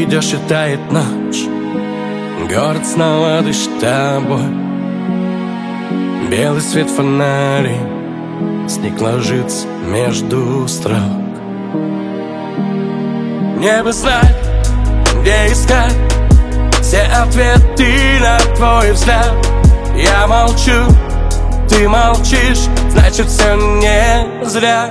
идешь и тает ночь, город снова дышит тобой. Белый свет фонарей, снег ложится между строк. Мне бы знать, где искать все ответы на твой взгляд. Я молчу, ты молчишь, значит все не зря.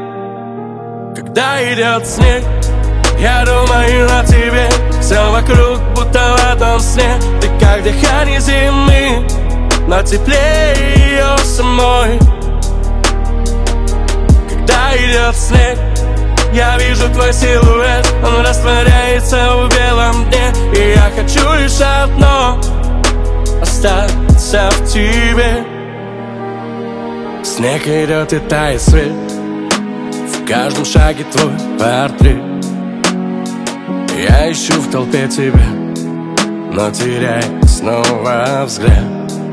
Когда идет снег, я думаю о тебе. Все вокруг будто в этом сне. Ты как дыхание зимы, но теплее ее самой. Когда идет снег, я вижу твой силуэт. Он растворяется в белом дне. И я хочу лишь одно — остаться в тебе. Снег идет и тает свет, в каждом шаге твой портрет. Я ищу в толпе тебя, но теряю снова взгляд.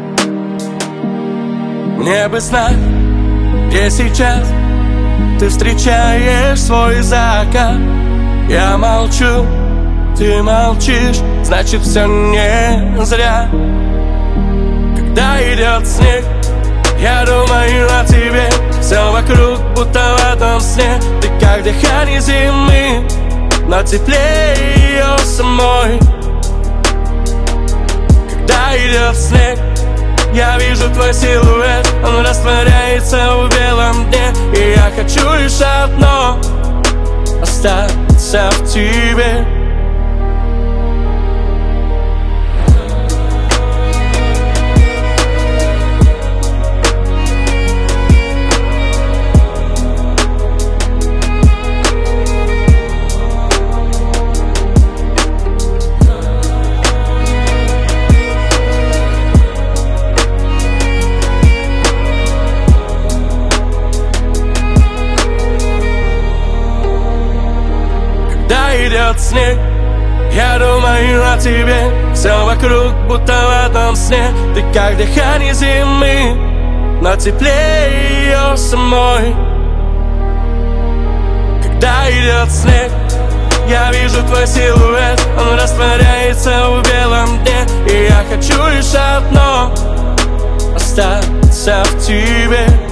Мне бы знать, где сейчас ты встречаешь свой закат. Я молчу, ты молчишь, значит все не зря. Когда идет снег, я думаю о тебе. Все вокруг будто в этом сне. Ты как дыхание зимы, но теплее ее самой. Когда идет снег, я вижу твой силуэт. Он растворяется в белом дне. И я хочу лишь одно — остаться в тебе. Идет снег, я думаю о тебе. Все вокруг будто в этом сне. Ты как дыхание зимы, но теплее ее самой. Когда идет снег, я вижу твой силуэт. Он растворяется в белом дне. И я хочу лишь одно — остаться в тебе.